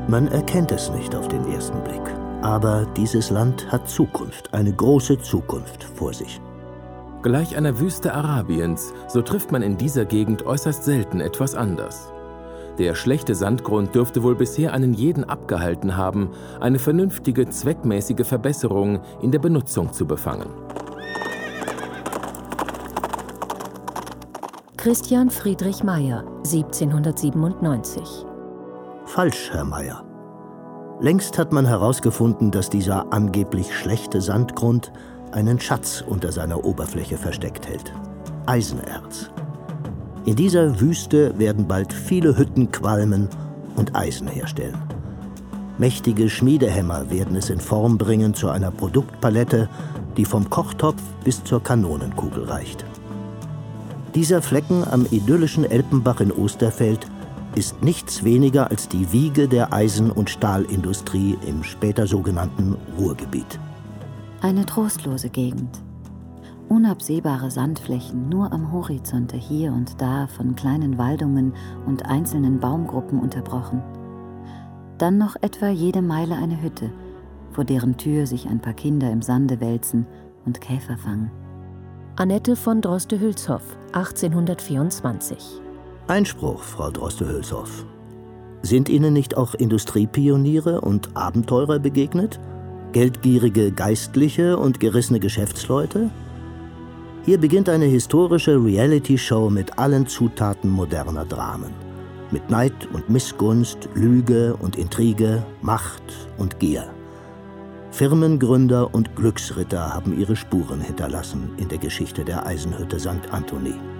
Man erkennt es nicht auf den ersten Blick. Aber dieses Land hat Zukunft, eine große Zukunft vor sich. Gleich einer Wüste Arabiens, so trifft man in dieser Gegend äußerst selten etwas anders. Der schlechte Sandgrund dürfte wohl bisher einen jeden abgehalten haben, eine vernünftige, zweckmäßige Verbesserung in der Benutzung zu befangen. Christian Friedrich Meyer, 1797. Falsch, Herr Meyer. Längst hat man herausgefunden, dass dieser angeblich schlechte Sandgrund einen Schatz unter seiner Oberfläche versteckt hält. Eisenerz. In dieser Wüste werden bald viele Hütten qualmen und Eisen herstellen. Mächtige Schmiedehämmer werden es in Form bringen zu einer Produktpalette, die vom Kochtopf bis zur Kanonenkugel reicht. Dieser Flecken am idyllischen Elpenbach in Osterfeld ist nichts weniger als die Wiege der Eisen- und Stahlindustrie im später sogenannten Ruhrgebiet. Eine trostlose Gegend. Unabsehbare Sandflächen nur am Horizonte hier und da von kleinen Waldungen und einzelnen Baumgruppen unterbrochen. Dann noch etwa jede Meile eine Hütte, vor deren Tür sich ein paar Kinder im Sande wälzen und Käfer fangen. Annette von Droste-Hülshoff, 1824. Einspruch, Frau Droste-Hülshoff. Sind Ihnen nicht auch Industriepioniere und Abenteurer begegnet? Geldgierige Geistliche und gerissene Geschäftsleute? Hier beginnt eine historische Reality-Show mit allen Zutaten moderner Dramen. Mit Neid und Missgunst, Lüge und Intrige, Macht und Gier. Firmengründer und Glücksritter haben ihre Spuren hinterlassen in der Geschichte der Eisenhütte St. Anthony.